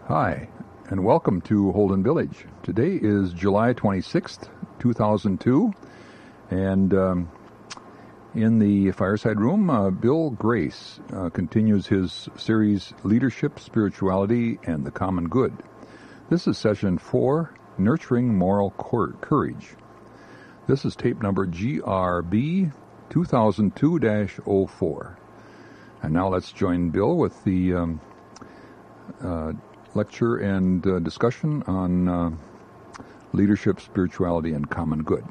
Hi, and welcome to Holden Village. Today is July 26th, 2002, and in the fireside room, Bill Grace continues his series, Leadership, Spirituality, and the Common Good. This is session 4, Nurturing Moral Courage. This is tape number GRB 2002-04. And now let's join Bill with the lecture and discussion on leadership, spirituality, and common good.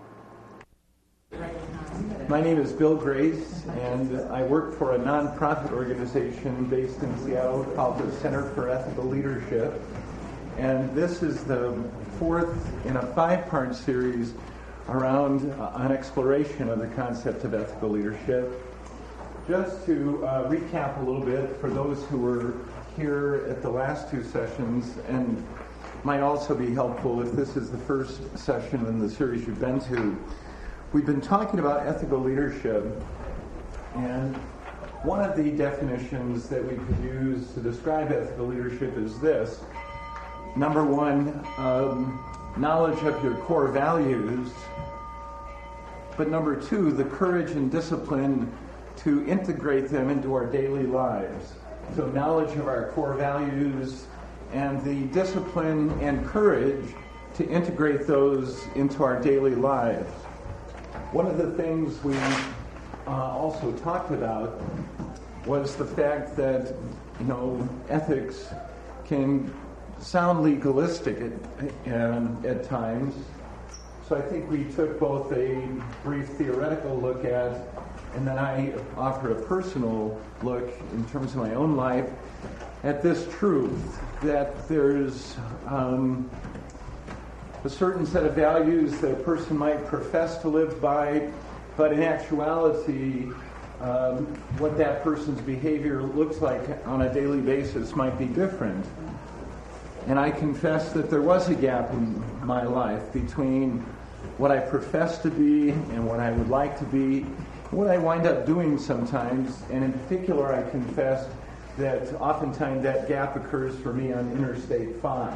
My name is Bill Grace, and I work for a nonprofit organization based in Seattle called the Center for Ethical Leadership. And this is the fourth in a 5-part series around an exploration of the concept of ethical leadership. Just to recap a little bit for those who were here at the last 2 sessions, and might also be helpful if this is the first session in the series you've been to. We've been talking about ethical leadership, and one of the definitions that we could use to describe ethical leadership is this. Number 1, knowledge of your core values, but number 2, the courage and discipline to integrate them into our daily lives. So knowledge of our core values and the discipline and courage to integrate those into our daily lives. One of the things we also talked about was the fact that, ethics can sound legalistic at times. So I think we took both a brief theoretical look at, and then I offer a personal look in terms of my own life at this truth that there's a certain set of values that a person might profess to live by, but in actuality, what that person's behavior looks like on a daily basis might be different. And I confess that there was a gap in my life between what I profess to be and what I would like to be, what I wind up doing sometimes, and in particular I confess that oftentimes that gap occurs for me on Interstate 5.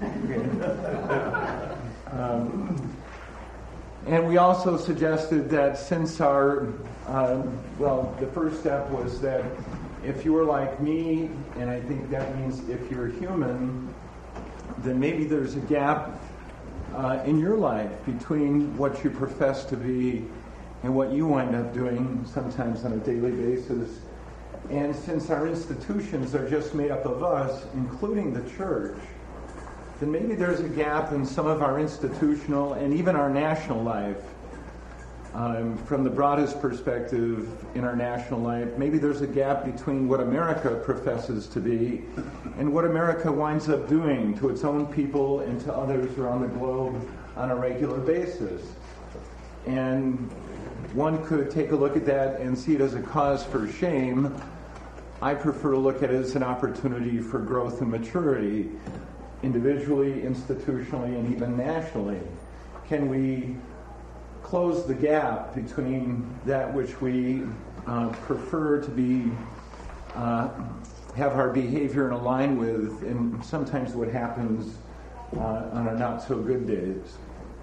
And we also suggested that since the first step was that if you were like me, and I think that means if you're human, then maybe there's a gap in your life between what you profess to be and what you wind up doing sometimes on a daily basis. And since our institutions are just made up of us, including the church, then maybe there's a gap in some of our institutional and even our national life. From the broadest perspective in our national life, maybe there's a gap between what America professes to be and what America winds up doing to its own people and to others around the globe on a regular basis. And one could take a look at that and see it as a cause for shame. I prefer to look at it as an opportunity for growth and maturity, individually, institutionally, and even nationally. Can we close the gap between that which we prefer to be, have our behavior in line with, and sometimes what happens on our not so good days?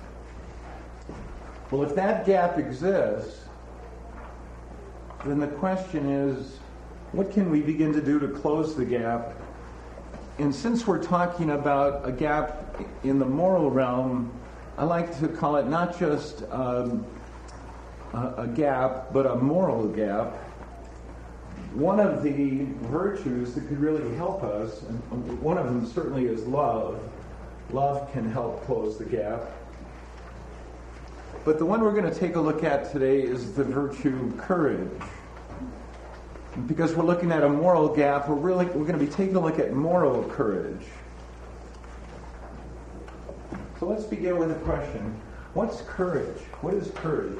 Well, if that gap exists, then the question is, what can we begin to do to close the gap? And since we're talking about a gap in the moral realm, I like to call it not just a gap, but a moral gap. One of the virtues that could really help us, and one of them certainly is love. Love can help close the gap. But the one we're going to take a look at today is the virtue courage. Because we're looking at a moral gap, we're going to be taking a look at moral courage. So let's begin with a question. What's courage? What is courage?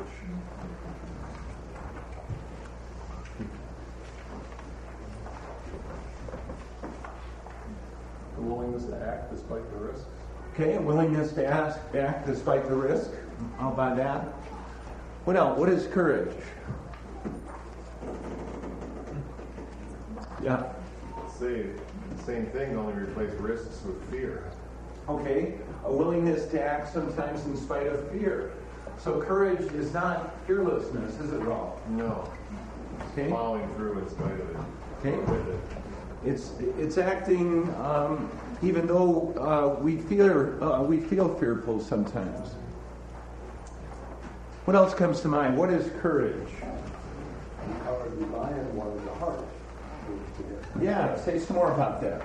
The willingness to act despite the risks. Okay, a willingness to act despite the risk. I'll buy that. What else? What is courage? Yeah. say the same thing, only replace risks with fear. Okay, a willingness to act sometimes in spite of fear. So courage is not fearlessness, is it, Rolf? No. Okay. Plowing through in spite of it. Okay. With it. It's acting even though we feel fearful sometimes. What else comes to mind? What is courage? The cowardly lion wanted the heart. Yeah, say some more about that.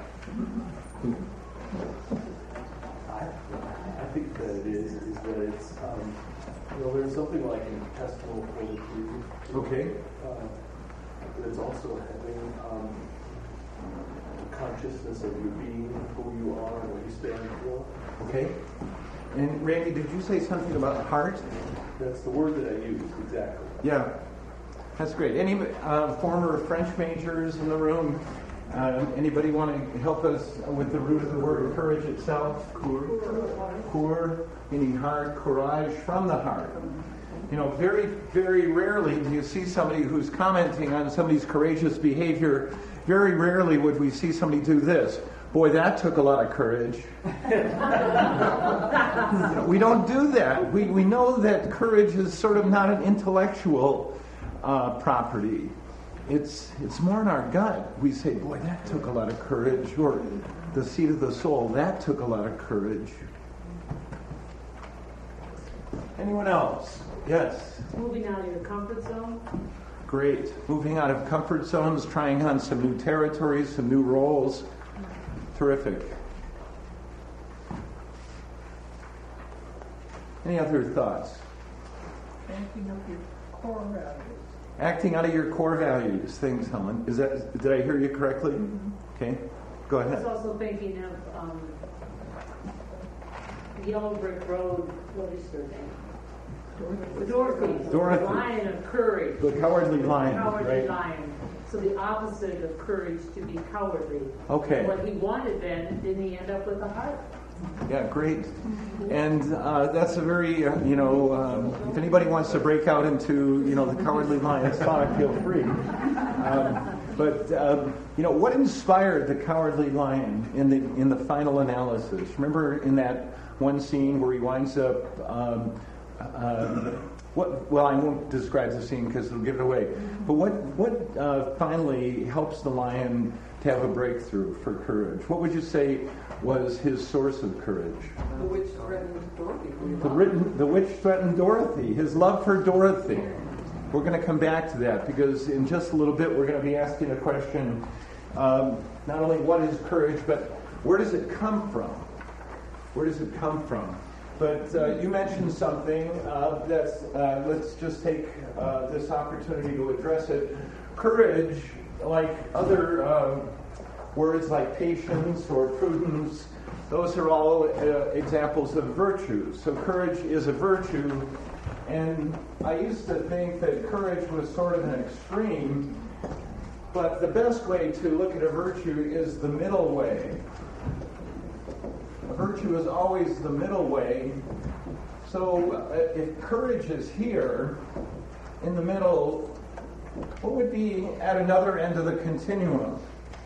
I think that it is that it's, there's something like intestinal fortitude. Okay. But it's also having consciousness of your being, who you are, and what you stand for. Okay. And Randy, did you say something about heart? That's the word that I use, exactly. Yeah, that's great. Any former French majors in the room? Anybody want to help us with the root of the word courage itself? Cour, meaning heart, courage, from the heart. You know, very, very rarely do you see somebody who's commenting on somebody's courageous behavior. Very rarely would we see somebody do this. Boy, that took a lot of courage. We don't do that. We know that courage is sort of not an intellectual property. It's more in our gut. We say, boy, that took a lot of courage. Or the seat of the soul, that took a lot of courage. Anyone else? Yes. Moving out of your comfort zone. Great. Moving out of comfort zones, trying on some new territories, some new roles. Terrific. Any other thoughts? Acting out your core values. Acting out of your core values. Thanks, Helen. Did I hear you correctly? Mm-hmm. Okay. Go I was ahead. also thinking of Yellow Brick Road. What is her name? Dorothy. Dorothy. The Lion of Courage. The cowardly lion. Cowardly Right? lion. So the opposite of courage to be cowardly. Okay. What he wanted then, didn't he end up with a heart? Yeah, great. And that's a very, if anybody wants to break out into, the cowardly lion talk, feel free. What inspired the cowardly lion in the final analysis? Remember in that one scene where he winds up, I won't describe the scene because it'll give it away. But what finally helps the lion to have a breakthrough for courage? What would you say was his source of courage? The witch threatened Dorothy. The witch threatened Dorothy. His love for Dorothy. We're going to come back to that because in just a little bit we're going to be asking a question. Not only what is courage, but where does it come from? Where does it come from? But you mentioned something that's, let's just take this opportunity to address it. Courage, like other words like patience or prudence, those are all examples of virtues. So courage is a virtue, and I used to think that courage was sort of an extreme, but the best way to look at a virtue is the middle way. A virtue is always the middle way. So if courage is here, in the middle, what would be at another end of the continuum?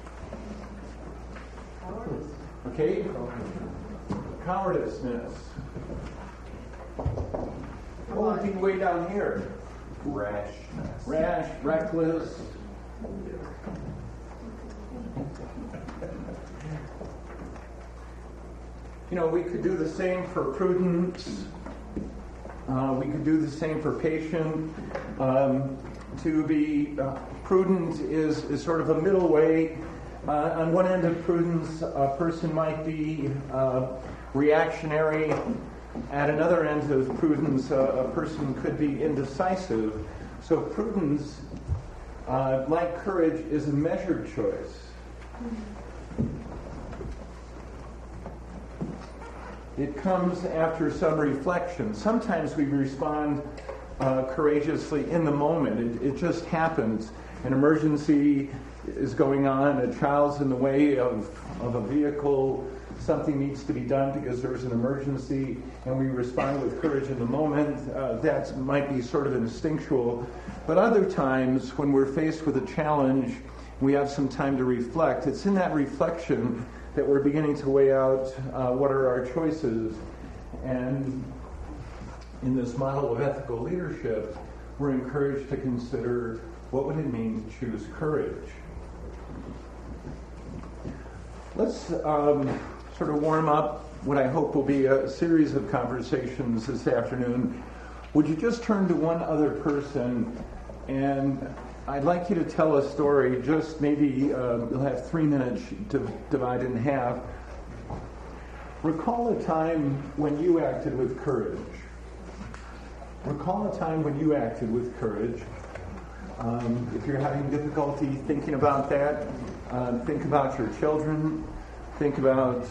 Cowardice. Okay? Cowardiceness. What would be way down here? Rash, reckless. We could do the same for prudence. We could do the same for patient. To be prudent is sort of a middle way. On one end of prudence, a person might be reactionary. At another end of prudence, a person could be indecisive. So prudence, like courage, is a measured choice. It comes after some reflection. Sometimes we respond courageously in the moment. It just happens. An emergency is going on, a child's in the way of a vehicle, something needs to be done because there's an emergency, and we respond with courage in the moment. That might be sort of instinctual. But other times, when we're faced with a challenge we have some time to reflect. It's in that reflection that we're beginning to weigh out what are our choices. And in this model of ethical leadership, we're encouraged to consider what would it mean to choose courage. Let's sort of warm up what I hope will be a series of conversations this afternoon. Would you just turn to one other person, and I'd like you to tell a story, just maybe you'll have 3 minutes to divide in half. Recall a time when you acted with courage. Recall a time when you acted with courage. If you're having difficulty thinking about that, think about your children. Think about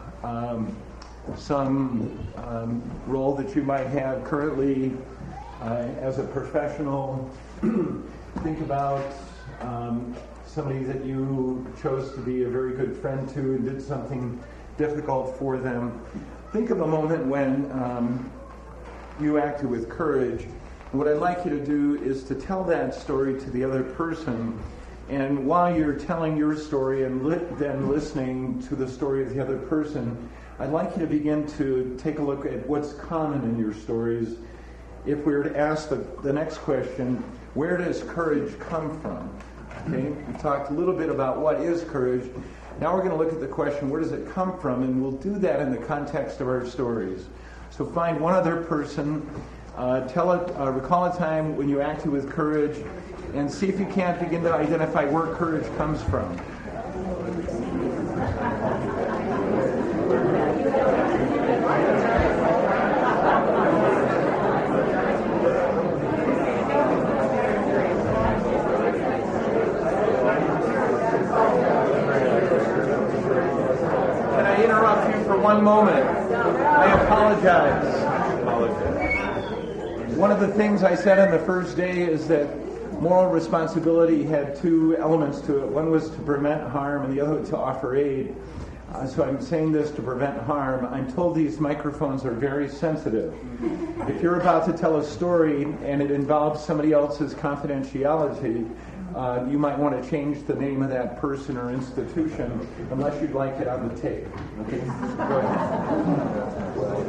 some role that you might have currently as a professional. Think about somebody that you chose to be a very good friend to and did something difficult for them. Think of a moment when you acted with courage. And what I'd like you to do is to tell that story to the other person. And while you're telling your story and then listening to the story of the other person, I'd like you to begin to take a look at what's common in your stories. If we were to ask the next question, where does courage come from? Okay, we talked a little bit about what is courage. Now we're going to look at the question, where does it come from? And we'll do that in the context of our stories. So find one other person, recall a time when you acted with courage, and see if you can't begin to identify where courage comes from. Can I interrupt you for one moment? I apologize. One of the things I said on the first day is that moral responsibility had two elements to it. One was to prevent harm and the other to offer aid. So I'm saying this to prevent harm. I'm told these microphones are very sensitive. If you're about to tell a story and it involves somebody else's confidentiality, you might want to change the name of that person or institution unless you'd like it on the tape. Okay? Go ahead.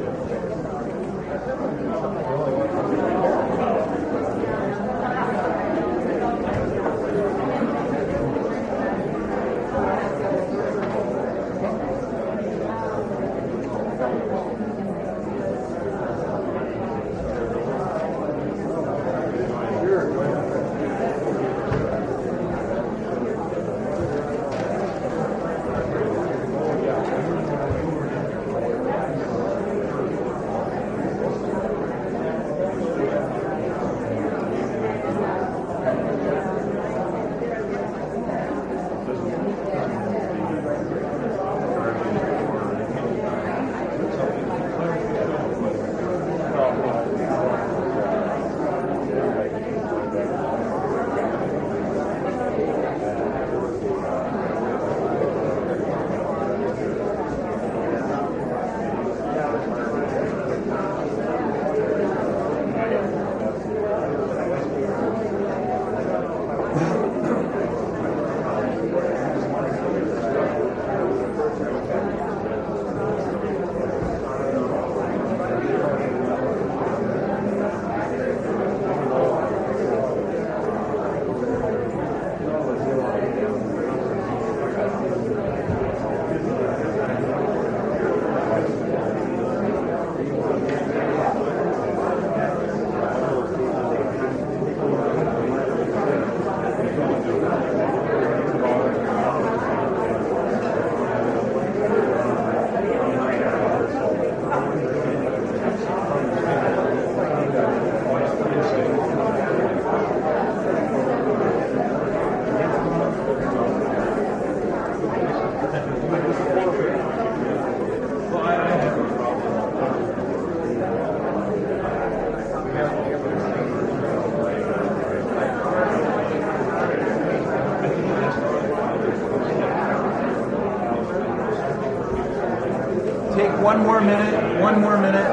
Take one more minute.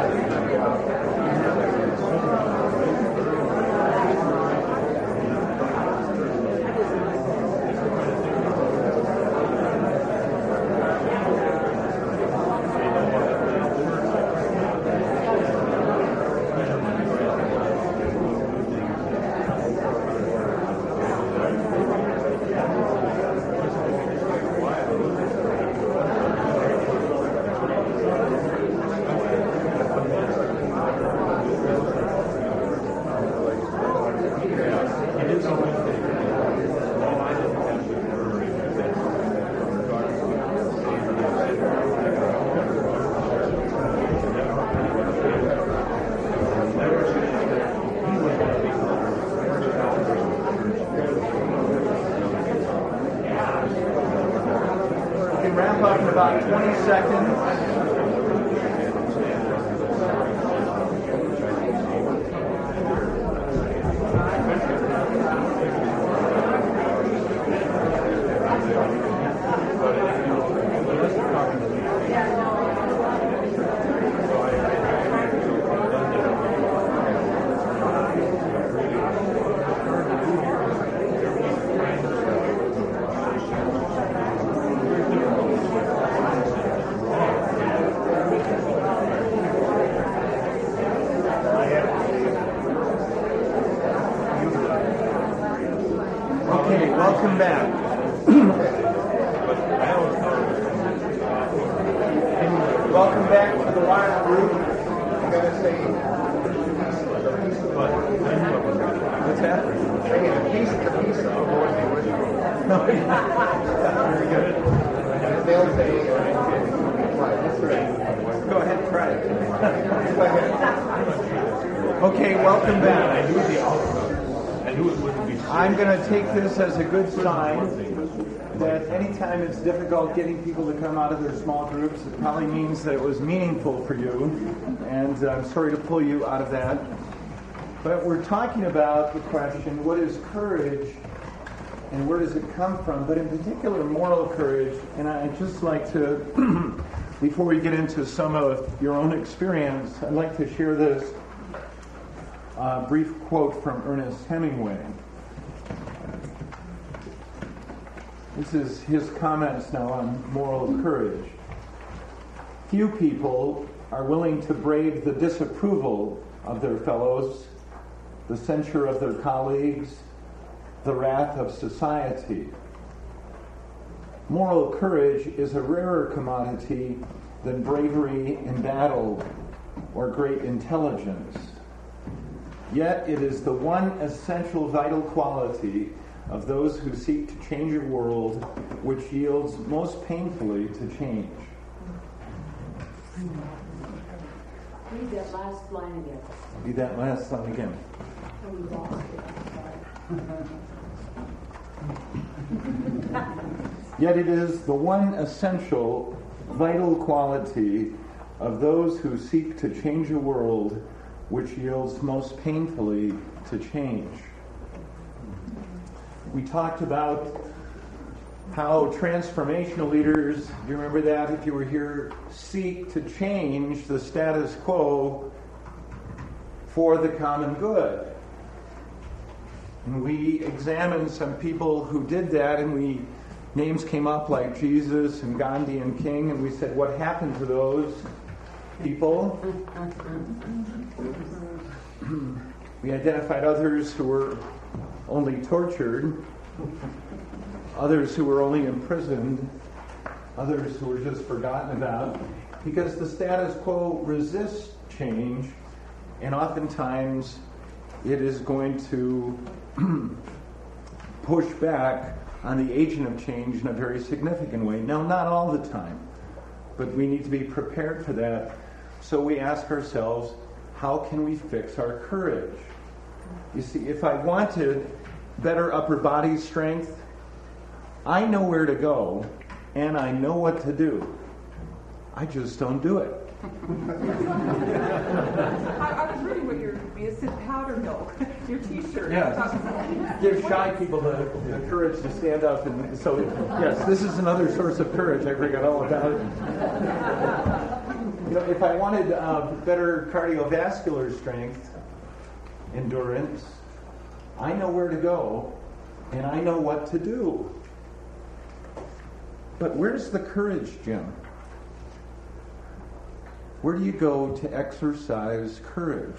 up in about 20 seconds. Okay, welcome back. Welcome back to the Wire Group. I'm going to say, what's that? A piece of what they wish for. No, very good. They'll say, that's right. Go ahead, try it. Go ahead. Okay, welcome back. I'm going to take this as a good sign that anytime it's difficult getting people to come out of their small groups, it probably means that it was meaningful for you, and I'm sorry to pull you out of that. But we're talking about the question, what is courage and where does it come from? But in particular, moral courage, and I'd just like to, before we get into some of your own experience, I'd like to share this brief quote from Ernest Hemingway. This is his comments now on moral courage. Few people are willing to brave the disapproval of their fellows, the censure of their colleagues, the wrath of society. Moral courage is a rarer commodity than bravery in battle or great intelligence. Yet it is the one essential vital quality of those who seek to change a world which yields most painfully to change. Read that last line again. Read that last line again. Oh, we lost it. Yet it is the one essential vital quality of those who seek to change a world which yields most painfully to change. We talked about how transformational leaders, do you remember that if you were here, seek to change the status quo for the common good. And we examined some people who did that, and names came up like Jesus and Gandhi and King, and we said, what happened to those people? We identified others who were only tortured, others who were only imprisoned, others who were just forgotten about, because the status quo resists change, and oftentimes it is going to push back on the agent of change in a very significant way. Now, not all the time, but we need to be prepared for that. So we ask ourselves, how can we fix our courage? You see, if I wanted better upper body strength, I know where to go, and I know what to do. I just don't do it. I was reading what you said powder milk, your T-shirt. Yes. Give shy people the courage to stand up. And so, yes, this is another source of courage. I forgot all about it. You know, if I wanted better cardiovascular strength, endurance, I know where to go, and I know what to do. But where's the courage, Jim? Where do you go to exercise courage?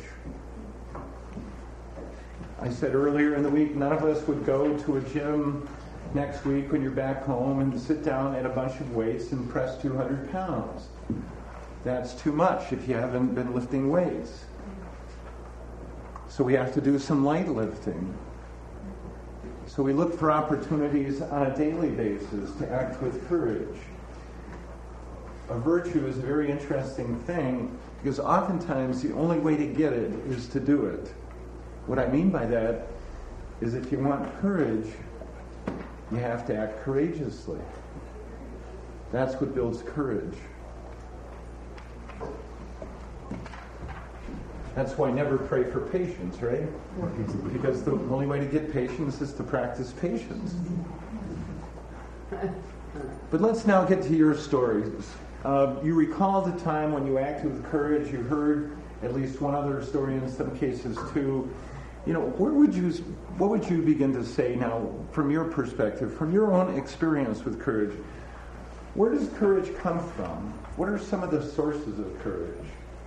I said earlier in the week, none of us would go to a gym next week when you're back home and sit down at a bunch of weights and press 200 pounds. That's too much if you haven't been lifting weights. So we have to do some light lifting. So we look for opportunities on a daily basis to act with courage. A virtue is a very interesting thing because oftentimes the only way to get it is to do it. What I mean by that is if you want courage, you have to act courageously. That's what builds courage. That's why never pray for patience, right? Because the only way to get patience is to practice patience. But let's now get to your stories. You recall the time when you acted with courage. You heard at least one other story, in some cases two. What would you begin to say now, from your perspective, from your own experience with courage? Where does courage come from? What are some of the sources of courage?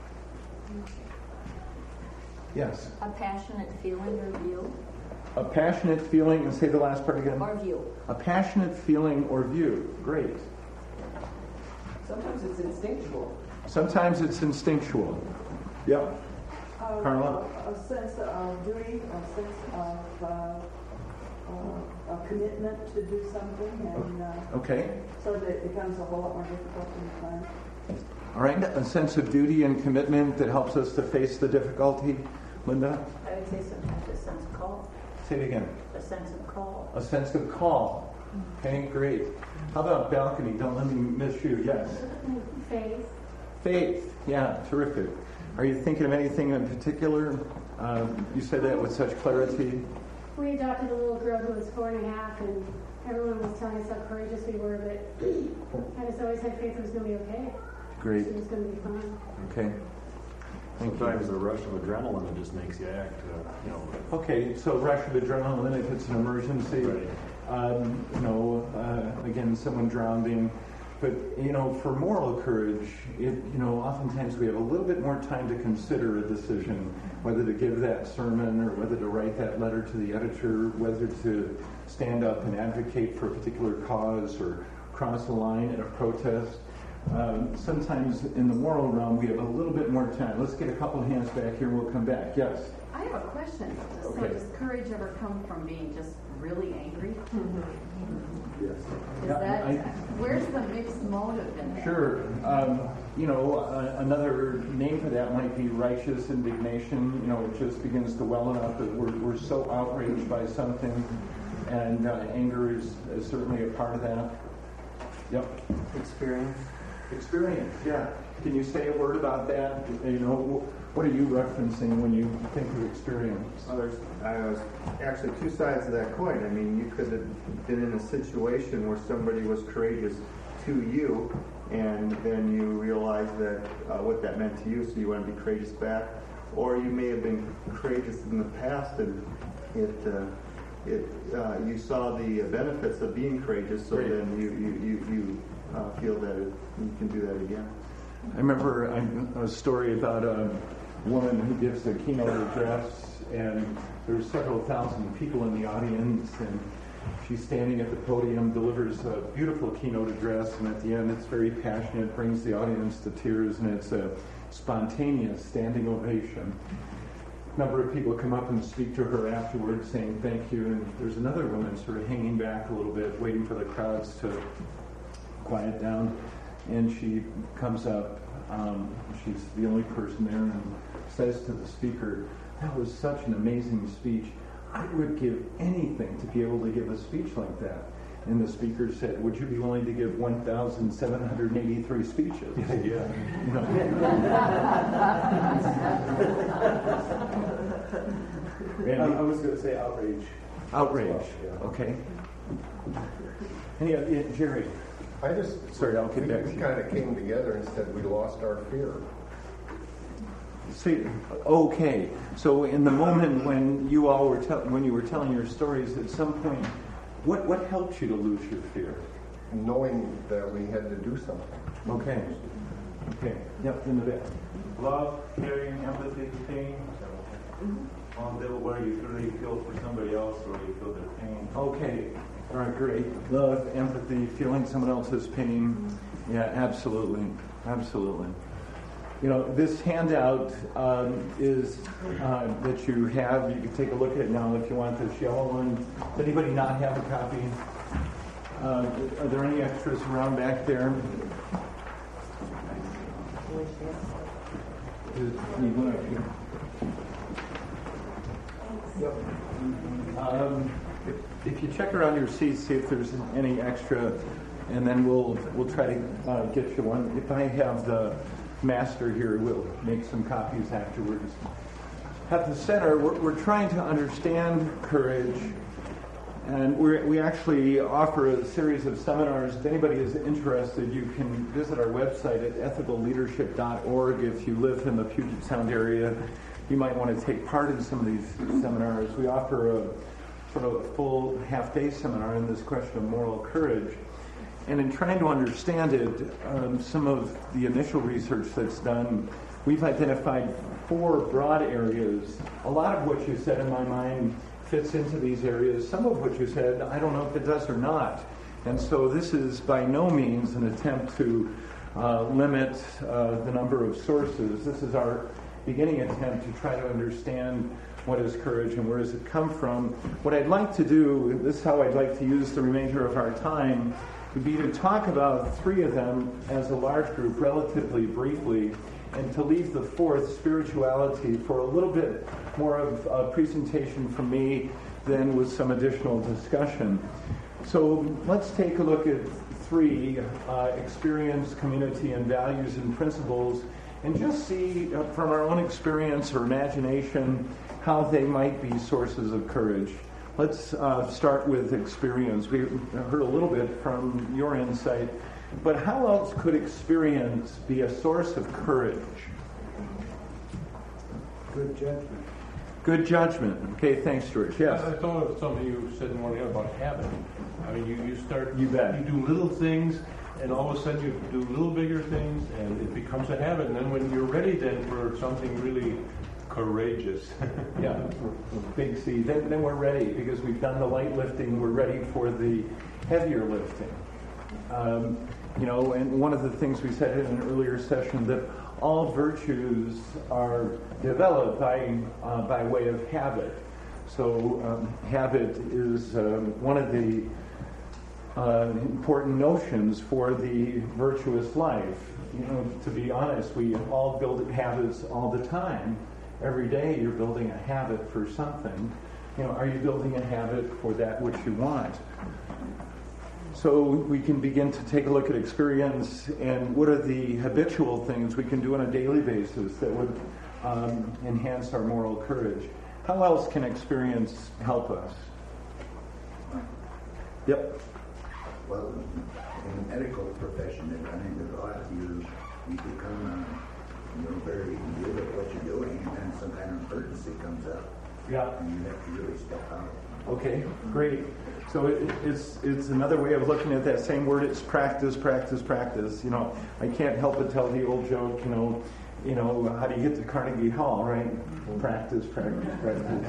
Yes. A passionate feeling or view. A passionate feeling, and say the last part again. Or view. A passionate feeling or view. Great. Sometimes it's instinctual. Sometimes it's instinctual. Yep. Carla? A sense of duty, a sense of a commitment to do something, and Okay. so that it becomes a whole lot more difficult in time. All right. A sense of duty and commitment that helps us to face the difficulty. Linda? I would say sometimes a sense of call. Say it again. A sense of call. A sense of call. Okay, great. How about balcony? Don't let me miss you. Yes. Faith. Faith. Yeah, terrific. Are you thinking of anything in particular? You said that with such clarity. We adopted a little girl who was 4.5, and everyone was telling us how courageous we were, but I just always had faith it was going to be okay. Great. She was going to be fine. Okay. Sometimes a rush of adrenaline that just makes you act, Okay, so rush of adrenaline if it's an emergency. Right. Again, someone drowning. But, for moral courage, oftentimes we have a little bit more time to consider a decision, whether to give that sermon or whether to write that letter to the editor, whether to stand up and advocate for a particular cause or cross a line in a protest. Sometimes in the moral realm, we have a little bit more time. Let's get a couple of hands back here and we'll come back. Yes? I have a question. Okay. So does courage ever come from being just really angry? Yes. Is where's the mixed motive in that? Sure. Another name for that might be righteous indignation. It just begins to well up that we're so outraged by something, and anger is certainly a part of that. Yep. Experience, yeah. Can you say a word about that? What are you referencing when you think of experience? Well, there's actually two sides of that coin. I mean, you could have been in a situation where somebody was courageous to you, and then you realize that what that meant to you, so you want to be courageous back. Or you may have been courageous in the past, and you saw the benefits of being courageous, so Great. then you feel that you can do that again. I remember a story about a woman who gives a keynote address, and there's several thousand people in the audience, and she's standing at the podium, delivers a beautiful keynote address, and at the end it's very passionate, brings the audience to tears, and it's a spontaneous standing ovation. A number of people come up and speak to her afterwards saying thank you, and there's another woman sort of hanging back a little bit, waiting for the crowds to quiet down. And she comes up, she's the only person there, and says to the speaker, "That was such an amazing speech. I would give anything to be able to give a speech like that." And the speaker said, "Would you be willing to give 1,783 speeches?" Yeah. I was going to say outrage. Outrage. Well, yeah. Okay. Jerry. Sorry, I'll get back to We you. kind of came together and said we lost our fear. See, okay. So in the moment when you all were when you were telling your stories, at some point, what helped you to lose your fear? Knowing that we had to do something. Okay. Yep, in the back. Love, caring, empathy, pain. On level where you really feel for somebody else or you feel their pain. Okay. All right, great. Love, empathy, feeling someone else's pain. Yeah, absolutely. This handout is that you have. You can take a look at it now if you want. This yellow one. Does anybody not have a copy? Are there any extras around back there? Need one up here. Yep. If you check around your seats, see if there's any extra and then we'll try to get you one. If I have the master here, we'll make some copies afterwards. At the center, we're trying to understand courage, and we actually offer a series of seminars. If anybody is interested, you can visit our website at ethicalleadership.org. If you live in the Puget Sound area, you might want to take part in some of these seminars. We offer a sort of a full half-day seminar on this question of moral courage. And in trying to understand it, some of the initial research that's done, we've identified 4 broad areas. A lot of what you said in my mind fits into these areas. Some of what you said, I don't know if it does or not. And so this is by no means an attempt to limit the number of sources. This is our beginning attempt to try to understand what is courage and where does it come from. What I'd like to do, this is how I'd like to use the remainder of our time, would be to talk about 3 of them as a large group relatively briefly, and to leave the 4th, spirituality, for a little bit more of a presentation from me, then with some additional discussion. So let's take a look at 3, experience, community, and values and principles, and just see from our own experience or imagination how they might be sources of courage. Let's start with experience. We heard a little bit from your insight, but how else could experience be a source of courage? Good judgment. Good judgment. Okay, thanks, George. Yes? I thought of something you said in morning about habit. I mean, you start, you bet. You do little things, and all of a sudden you do little bigger things, and it becomes a habit. And then when you're ready then for something really courageous. Yeah, big C. Then we're ready, because we've done the light lifting. We're ready for the heavier lifting. And one of the things we said in an earlier session, that all virtues are developed by way of habit. So habit is one of the important notions for the virtuous life. To be honest, we all build habits all the time. Every day you're building a habit for something. Are you building a habit for that which you want? So we can begin to take a look at experience and what are the habitual things we can do on a daily basis that would enhance our moral courage. How else can experience help us? Yep. Well, in the medical profession, and I think a lot, you become very good at what you're doing, and then some kind of emergency comes up. Yeah. And you have to really step out. Okay, great. So it's another way of looking at that same word. It's practice, practice, practice. I can't help but tell the old joke. How do you get to Carnegie Hall, right? Practice, practice, practice.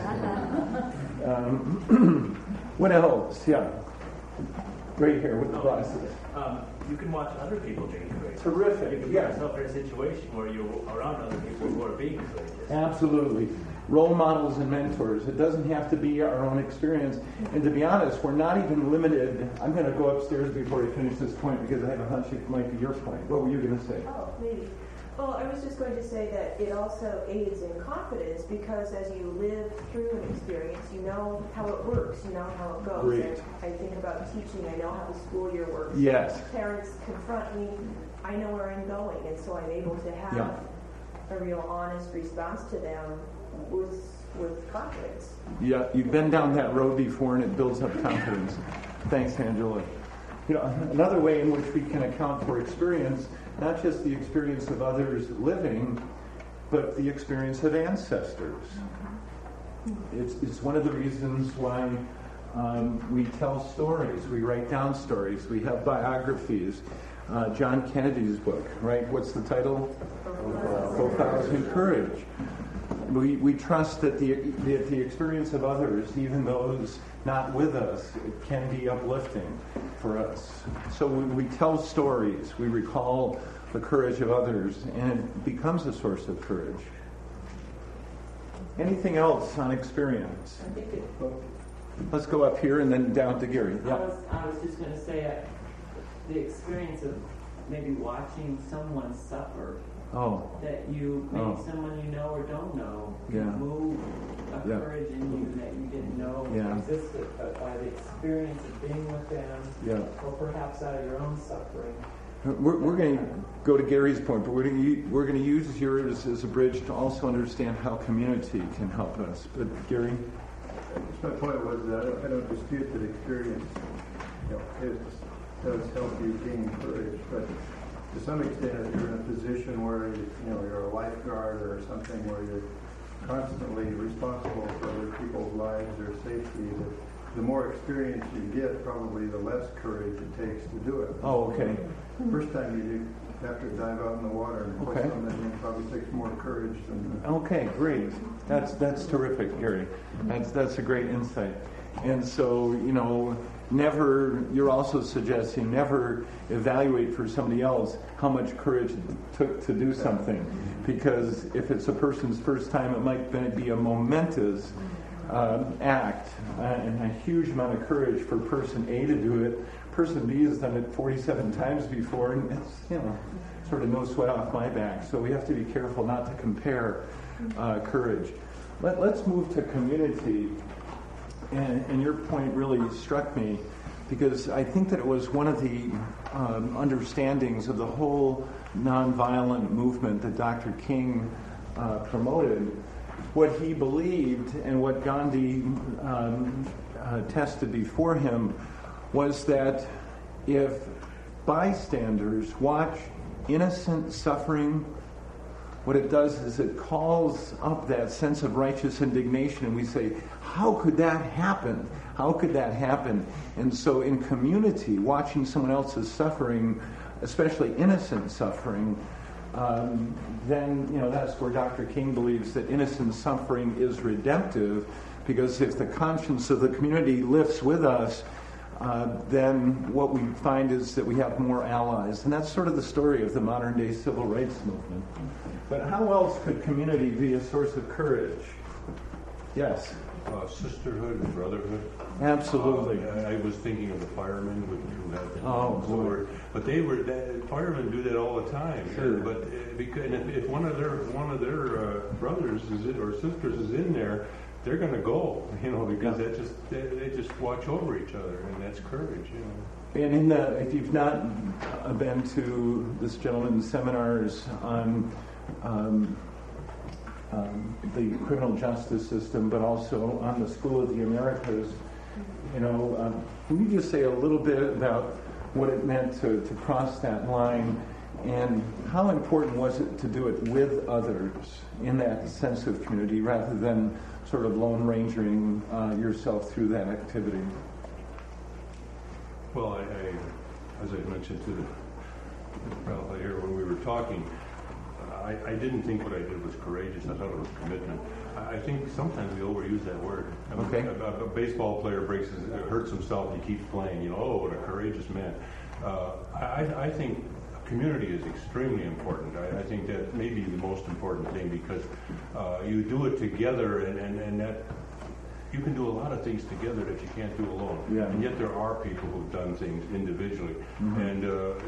What else? Yeah. Right here with the glasses. You can watch other people being courageous. Terrific. You can put yourself in a situation where you're around other people who are being courageous. Absolutely. Role models and mentors. It doesn't have to be our own experience. And to be honest, we're not even limited. I'm going to go upstairs before I finish this point because I have a hunch it might be your point. What were you going to say? Oh, maybe. Well, I was just going to say that it also aids in confidence because as you live through an experience, you know how it works, you know how it goes. Great. And I think about teaching, I know how the school year works. Yes. Parents confront me, I know where I'm going, and so I'm able to have a real honest response to them with confidence. Yeah, you've been down that road before and it builds up confidence. Thanks, Angela. Another way in which we can account for experience, not just the experience of others living, but the experience of ancestors. It's one of the reasons why we tell stories, we write down stories, we have biographies. John Kennedy's book, right? What's the title? Profiles in Courage. We trust that the experience of others, even those not with us, can be uplifting for us. So we tell stories, we recall the courage of others, and it becomes a source of courage. Anything else on experience? Let's go up here and then down to Gary. Yeah. I was just going to say the experience of maybe watching someone suffer Oh. That you make someone you know or don't know move a courage in you that you didn't know existed, but by the experience of being with them, or perhaps out of your own suffering. We're going to go to Gary's point, but we're going to use yours as a bridge to also understand how community can help us. But Gary? My point was that I don't dispute that experience, it does help you gain courage, but to some extent, if you're in a position where you're a lifeguard or something where you're constantly responsible for other people's lives or safety, the more experience you get, probably the less courage it takes to do it. Oh, okay. First time you have to dive out in the water and put something in, probably takes more courage than. Okay, great. That's terrific, Gary. That's a great insight. And so, you're also suggesting never evaluate for somebody else how much courage it took to do something. Because if it's a person's first time, it might be a momentous act and a huge amount of courage for person A to do it. Person B has done it 47 times before, and it's, sort of no sweat off my back. So we have to be careful not to compare courage. Let's move to community. And your point really struck me, because I think that it was one of the understandings of the whole nonviolent movement that Dr. King promoted. What he believed and what Gandhi tested before him was that if bystanders watch innocent suffering, what it does is it calls up that sense of righteous indignation, and we say, how could that happen? How could that happen? And so in community, watching someone else's suffering, especially innocent suffering, then that's where Dr. King believes that innocent suffering is redemptive, because if the conscience of the community lifts with us, then what we find is that we have more allies. And that's sort of the story of the modern day civil rights movement. But how else could community be a source of courage? Yes? Sisterhood and brotherhood. Absolutely. I was thinking of the firemen who had Lord. But firemen do that all the time. Sure. But if one of their brothers or sisters is in there, they're going to go, because they just watch over each other, and that's courage, And if you've not been to this gentleman's seminars on the criminal justice system, but also on the School of the Americas, can you just say a little bit about what it meant to cross that line, and how important was it to do it with others in that sense of community, rather than sort of lone rangering yourself through that activity? Well, as I mentioned to the fellow here when we were talking, I didn't think what I did was courageous. I thought it was commitment. I think sometimes we overuse that word. Okay. A baseball player hurts himself and he keeps playing. What a courageous man. I think community is extremely important. I think that may be the most important thing, because you do it together, and that you can do a lot of things together that you can't do alone. Yeah. And yet there are people who've done things individually. Mm-hmm. And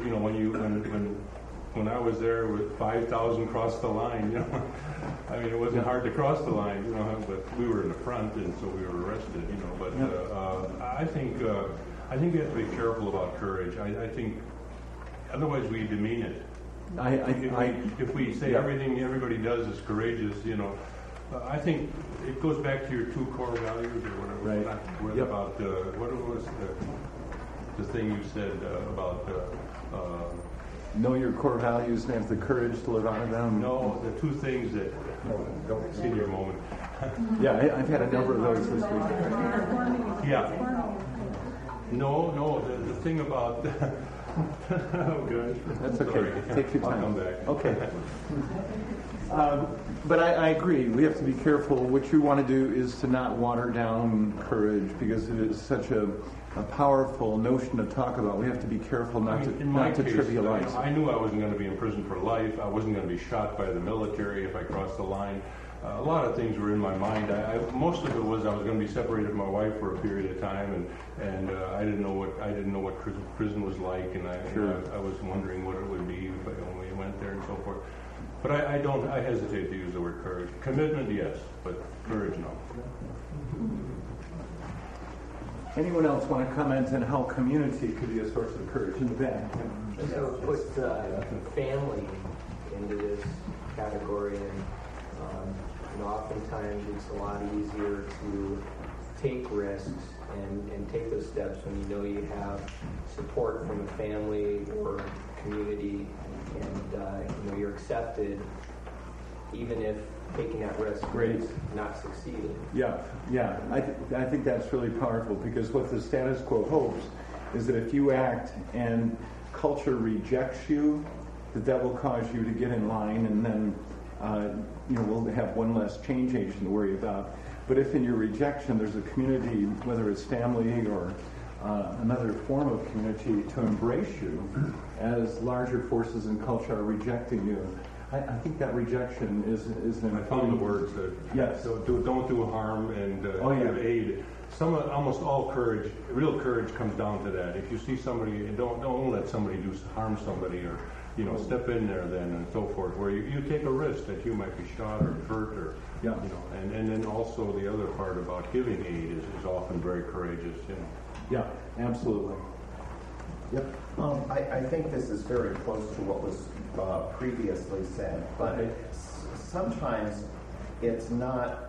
when I was there with 5,000 crossed the line, it wasn't hard to cross the line, but we were in the front, and so we were arrested, But I think you have to be careful about courage. I think otherwise we demean it. If we say everything everybody does is courageous, I think it goes back to your two core values, or whatever. Right. About what was the thing you said about. Know your core values and have the courage to live out of them. No, the two things that. See your moment. Yeah, I've had a number of those this week. Yeah. No, the thing about. Oh gosh. That's okay. Sorry. Take your time. I'll come back. Okay. But I agree. We have to be careful. What you want to do is to not water down courage, because it is such a powerful notion to talk about. We have to be careful not to trivialize. I knew I wasn't going to be in prison for life. I wasn't going to be shot by the military if I crossed the line. A lot of things were in my mind. Most of it was I was going to be separated from my wife for a period of time, and I didn't know what prison was like, and I was wondering what it would be when we went there and so forth. But I hesitate to use the word courage. Commitment, yes, but courage, no. Anyone else want to comment on how community could be a source of courage in the back? So put family into this category, and oftentimes it's a lot easier to take risks and take those steps when you know you have support from a family or community, and you're accepted, even if taking that risk is not succeeding. Yeah. I think that's really powerful, because what the status quo hopes is that if you act and culture rejects you, that will cause you to get in line, and then we'll have one less change agent to worry about. But if in your rejection there's a community, whether it's family or another form of community, to embrace you as larger forces in culture are rejecting you, I think that rejection is an important... I found the words that yes. Don't do harm and give aid. Almost all courage, real courage, comes down to that. If you see somebody, don't let somebody harm somebody, or step in there then and so forth, where you take a risk that you might be shot or hurt, or and then also the other part about giving aid is often very courageous. Yeah, absolutely. Yep. I think this is very close to what was previously said, but sometimes it's not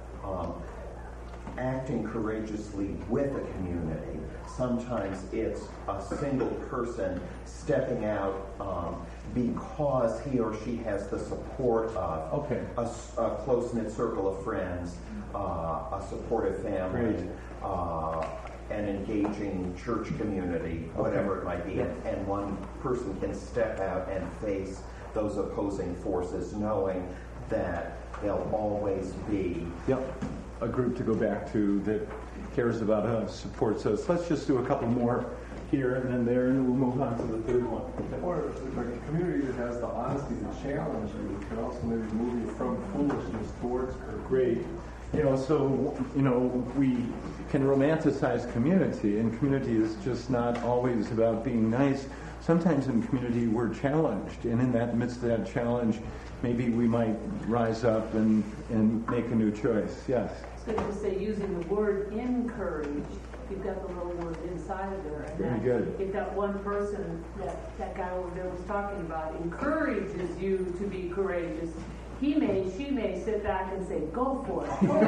acting courageously with a community. Sometimes it's a single person stepping out because he or she has the support of a close-knit circle of friends, a supportive family, an engaging church community, whatever it might be, and one person can step out and face those opposing forces, knowing that there'll always be a group to go back to that cares about us, supports us. Let's just do a couple more here and then there, and then we'll move on to the third one. Or like a community that has the honesty to challenge you can also maybe move you from foolishness towards courage. Great. We can romanticize community, and community is just not always about being nice. Sometimes in community we're challenged, and in that midst of that challenge, maybe we might rise up and make a new choice. Yes? I was going to say, using the word encourage, you've got the little word inside of there. And very good. If that one person, that guy over there was talking about, encourages you to be courageous, she may sit back and say, go for it.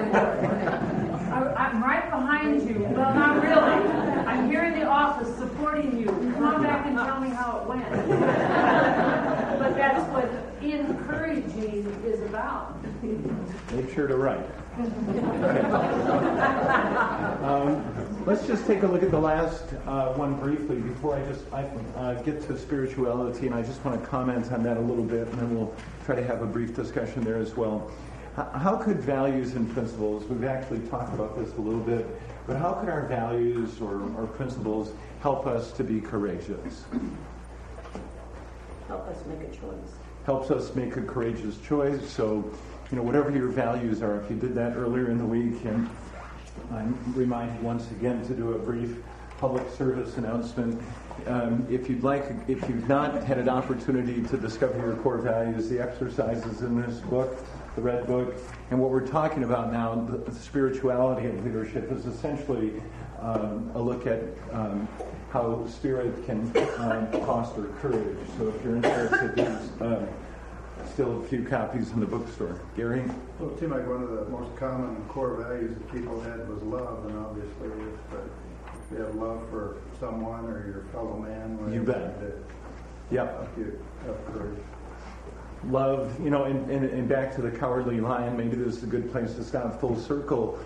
I'm right behind you. Well, not really. I'm here in the office supporting you. Come on back and tell me how it went. But that's what encouraging is about. Make sure to write. Let's just take a look at the last one briefly before I get to spirituality, and I just want to comment on that a little bit, and then we'll try to have a brief discussion there as well. How could values and principles, we've actually talked about this a little bit, but how could our values or principles help us to be courageous? Help us make a choice. Helps us make a courageous choice. So, whatever your values are, if you did that earlier in the week, and I'm reminded once again to do a brief public service announcement. If you've not had an opportunity to discover your core values, the exercises in this book, the Red Book, and what we're talking about now, the spirituality of leadership, is essentially a look at how spirit can foster courage. So if you're interested, there's still a few copies in the bookstore. Gary? Well, it seemed like one of the most common core values that people had was love, and obviously if you have love for someone or your fellow man, you bet. Yep. You have courage. Love, and back to the Cowardly Lion, maybe this is a good place to stop full circle.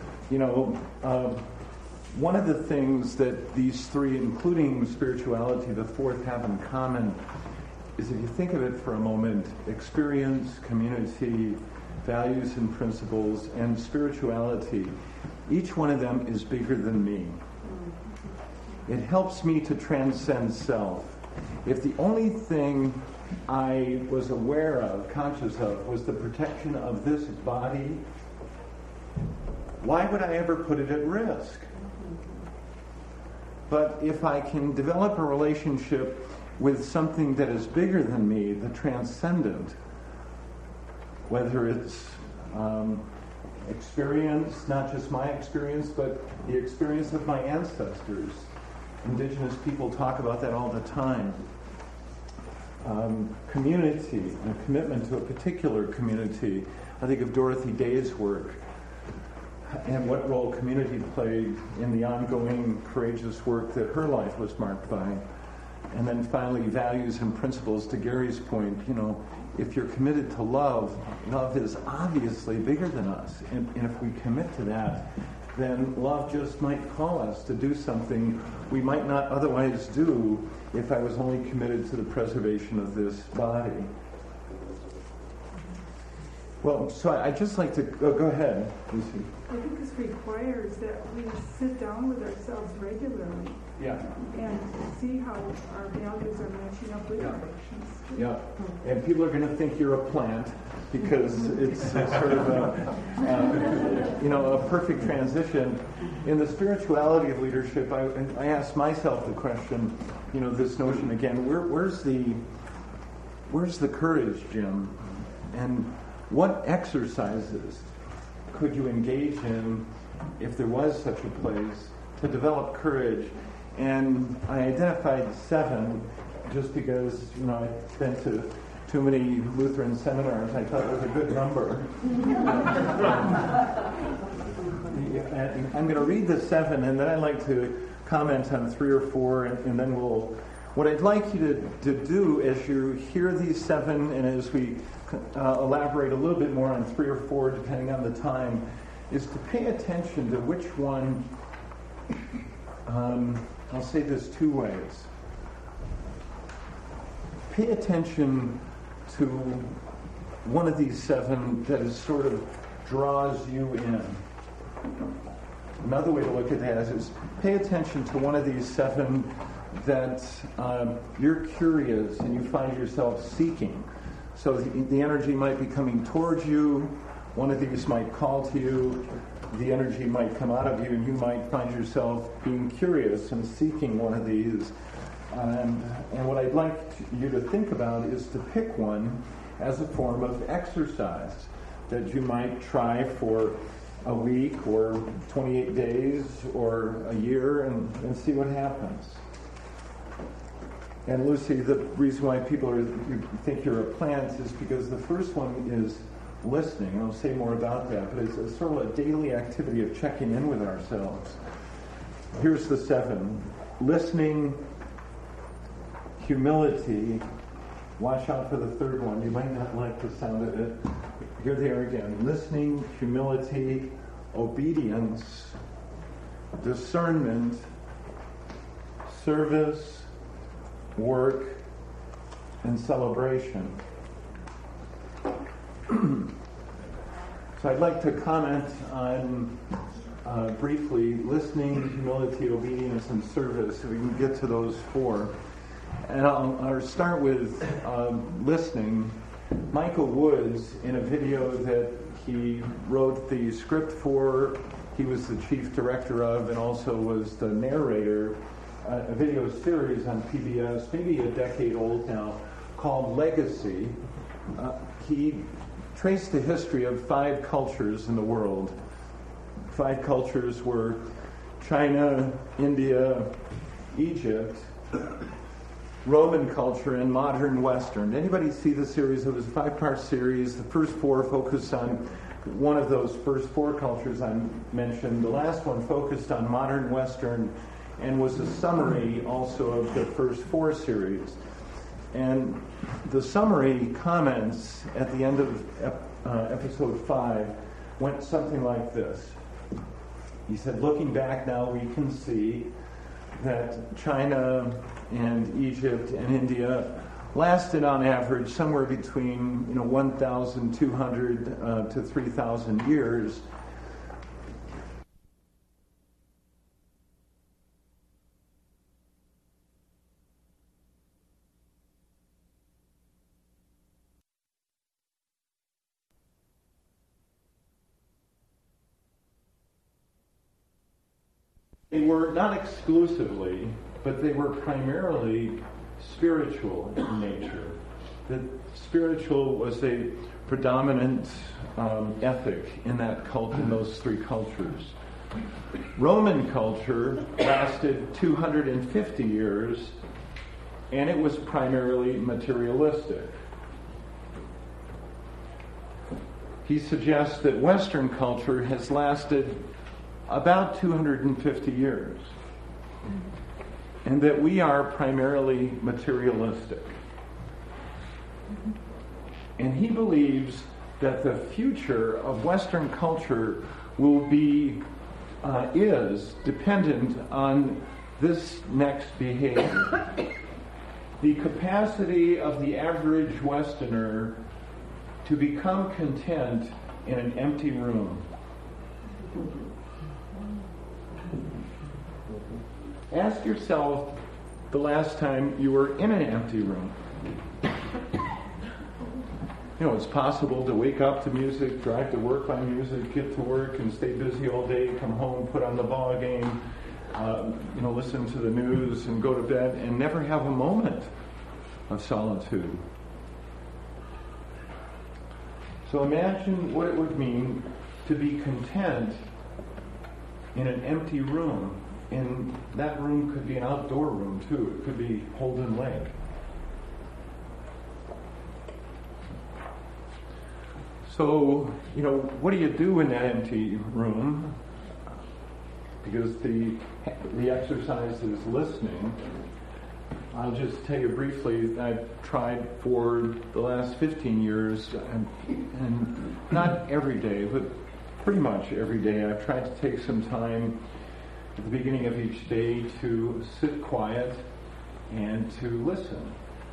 One of the things that these three, including spirituality, the fourth, have in common is, if you think of it for a moment, experience, community, values and principles, and spirituality, each one of them is bigger than me. It helps me to transcend self. If the only thing I was aware of, conscious of, was the protection of this body, why would I ever put it at risk? But if I can develop a relationship with something that is bigger than me, the transcendent, whether it's experience, not just my experience, but the experience of my ancestors. Indigenous people talk about that all the time. Community, a commitment to a particular community. I think of Dorothy Day's work and what role community played in the ongoing courageous work that her life was marked by. And then finally, values and principles. To Gary's point, if you're committed to love, love is obviously bigger than us. And if we commit to that, then love just might call us to do something we might not otherwise do if I was only committed to the preservation of this body. Well, so I'd just like to go ahead, Lucy. I think this requires that we sit down with ourselves regularly. Yeah. And see how our values are matching up with our actions. Yeah. And people are going to think you're a plant because it's sort of a perfect transition. In the spirituality of leadership, I asked myself the question, this notion again, where's the courage, Jim? And what exercises could you engage in if there was such a place to develop courage? And I identified 7 just because, I've been to too many Lutheran seminars. I thought it was a good number. I'm going to read the 7, and then I'd like to comment on 3 or 4, and then what I'd like you to do as you hear these 7, and as we elaborate a little bit more on 3 or 4, depending on the time, is to pay attention to which one, I'll say this 2 ways. Pay attention to one of these 7 that is sort of draws you in. Another way to look at that is pay attention to one of these 7 that you're curious and you find yourself seeking. So the energy might be coming towards you. One of these might call to you. The energy might come out of you, and you might find yourself being curious and seeking one of these. And what I'd like you to think about is to pick one as a form of exercise that you might try for a week or 28 days or a year and see what happens. And Lucy, the reason why people think you're a plant is because the first one is listening. And I'll say more about that, but it's a sort of a daily activity of checking in with ourselves. Here's the 7. Listening, humility. Watch out for the 3rd one. You might not like the sound of it. Here they are again. Listening, humility, obedience, discernment, service, work, and celebration. So I'd like to comment on briefly listening, humility, obedience, and service, so we can get to those 4. And I'll start with listening. Michael Woods, in a video that he wrote the script for, he was the chief director of and also was the narrator, a video series on PBS, maybe a decade old now, called Legacy. He traced the history of 5 cultures in the world. 5 cultures were China, India, Egypt, Roman culture, and modern Western. Anybody see the series? It was a 5-part series. The first 4 focused on one of those first 4 cultures I mentioned. The last one focused on modern Western and was a summary also of the first 4 series. And the summary comments at the end of episode 5 went something like this. He said, looking back now, we can see that China and Egypt and India lasted on average somewhere between 1,200 to 3,000 years. They were not exclusively, but they were primarily spiritual in nature. that spiritual was a predominant ethic in that in those three cultures. Roman culture lasted 250 years, and it was primarily materialistic. He suggests that Western culture has lasted about 250 years, and that we are primarily materialistic. And he believes that the future of Western culture will be, is dependent on this next behavior. The capacity of the average Westerner to become content in an empty room. Ask yourself the last time you were in an empty room. You know, it's possible to wake up to music, drive to work by music, get to work and stay busy all day, come home, put on the ball game, listen to the news and go to bed and never have a moment of solitude. So imagine what it would mean to be content in an empty room. And that room could be an outdoor room too. It could be Holden Lake. So, what do you do in that empty room? Because the exercise is listening. I'll just tell you briefly, I've tried for the last 15 years, and not every day, but pretty much every day, I've tried to take some time at the beginning of each day to sit quiet and to listen.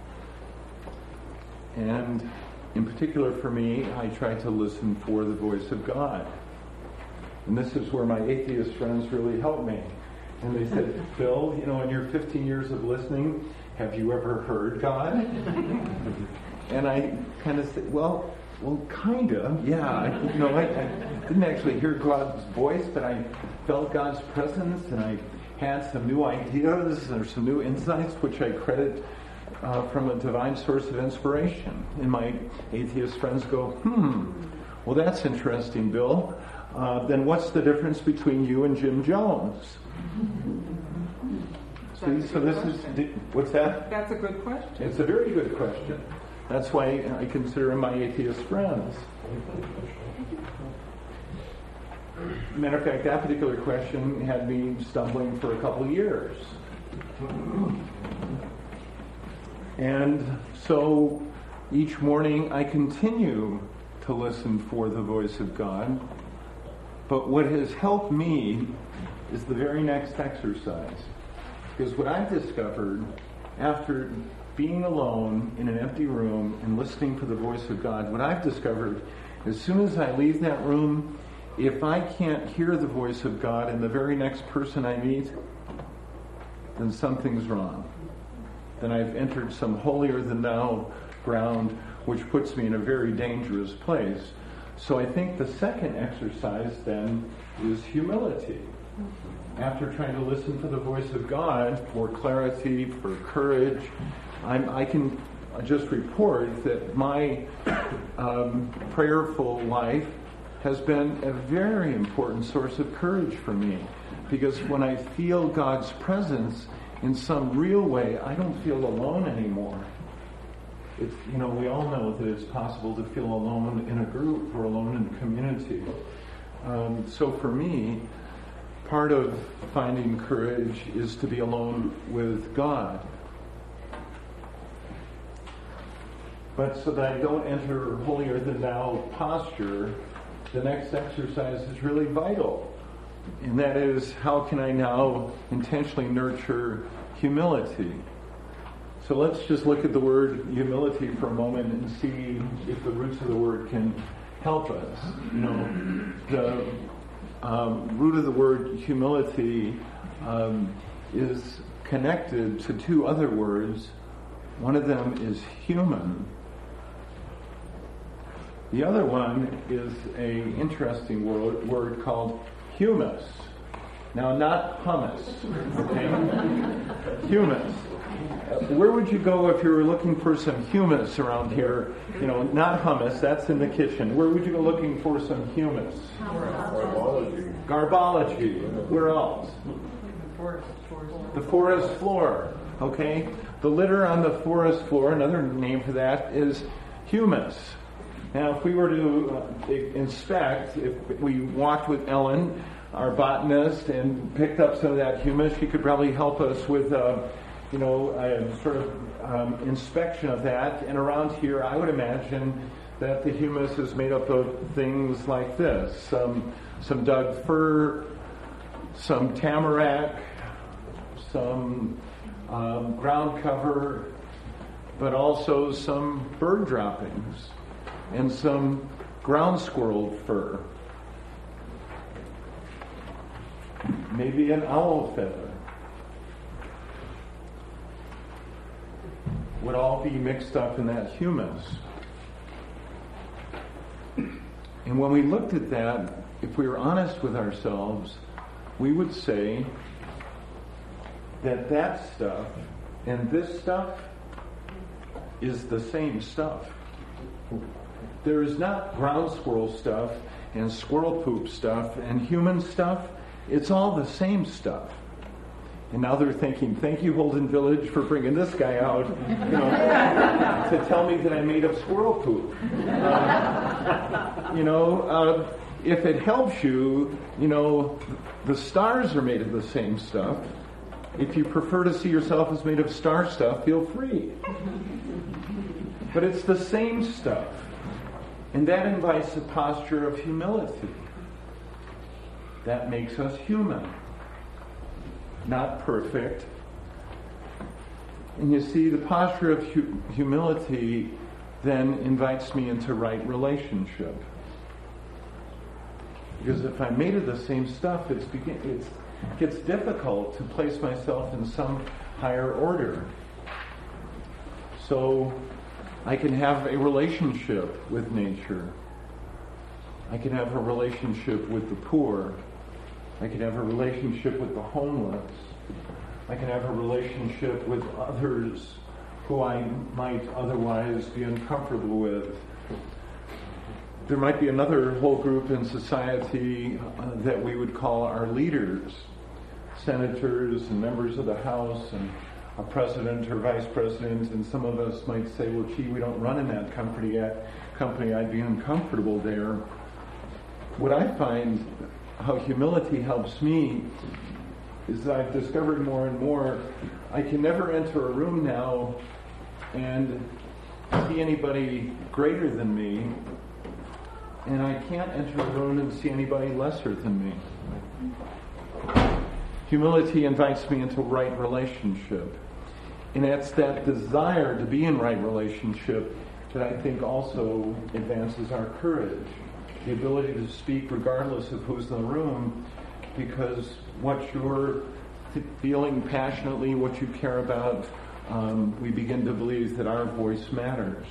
And in particular for me, I try to listen for the voice of God. And this is where my atheist friends really helped me. And they said, Bill, in your 15 years of listening, have you ever heard God? And I kind of said, well, kind of, yeah. I didn't actually hear God's voice, but I felt God's presence, and I had some new ideas or some new insights, which I credit from a divine source of inspiration. And my atheist friends go, well, that's interesting, Bill. Then what's the difference between you and Jim Jones? See, so this is, what's that? That's a good question. It's a very good question. That's why I consider them my atheist friends. Matter of fact, that particular question had me stumbling for a couple of years. And so each morning I continue to listen for the voice of God. But what has helped me is the very next exercise. Because what I've discovered after being alone in an empty room and listening for the voice of God, what I've discovered, as soon as I leave that room, if I can't hear the voice of God in the very next person I meet, then something's wrong. Then I've entered some holier-than-thou ground, which puts me in a very dangerous place. So I think the second exercise then is humility. After trying to listen for the voice of God, for clarity, for courage, I can just report that my prayerful life has been a very important source of courage for me. Because when I feel God's presence in some real way, I don't feel alone anymore. It's, we all know that it's possible to feel alone in a group or alone in a community. So for me, part of finding courage is to be alone with God. But so that I don't enter holier-than-thou posture, the next exercise is really vital. And that is, how can I now intentionally nurture humility? So let's just look at the word humility for a moment and see if the roots of the word can help us. The root of the word humility is connected to two other words. One of them is human. The other one is an interesting word called humus. Now, not hummus, okay? Humus. Where would you go if you were looking for some humus around here? You know, not hummus, that's in the kitchen. Where would you go looking for some humus? Garbology. Garbology. Where else? The forest floor. Okay? The litter on the forest floor, another name for that, is humus. Now, if we were to inspect, if we walked with Ellen, our botanist, and picked up some of that humus, she could probably help us with a sort of inspection of that. And around here, I would imagine that the humus is made up of things like this: some Doug fir, some tamarack, some ground cover, but also some bird droppings and some ground squirrel fur, maybe an owl feather. Would all be mixed up in that humus. And when we looked at that, if we were honest with ourselves, we would say that that stuff and this stuff is the same stuff. There is not ground squirrel stuff and squirrel poop stuff and human stuff. It's all the same stuff. And now they're thinking, thank you, Holden Village, for bringing this guy out, to tell me that I'm made of squirrel poop. If it helps you, the stars are made of the same stuff. If you prefer to see yourself as made of star stuff, feel free. But it's the same stuff. And that invites a posture of humility. That makes us human. Not perfect. And you see, the posture of humility then invites me into right relationship. Because if I'm made of the same stuff, it gets difficult to place myself in some higher order. So I can have a relationship with nature. I can have a relationship with the poor. I can have a relationship with the homeless. I can have a relationship with others who I might otherwise be uncomfortable with. There might be another whole group in society that we would call our leaders, senators and members of the House and a president or vice president, and some of us might say, well, gee, we don't run in that company, I'd be uncomfortable there. What I find how humility helps me is that I've discovered more and more I can never enter a room now and see anybody greater than me, and I can't enter a room and see anybody lesser than me. Humility invites me into right relationship, and it's that desire to be in right relationship that I think also advances our courage. The ability to speak regardless of who's in the room, because what you're feeling passionately, what you care about, we begin to believe that our voice matters.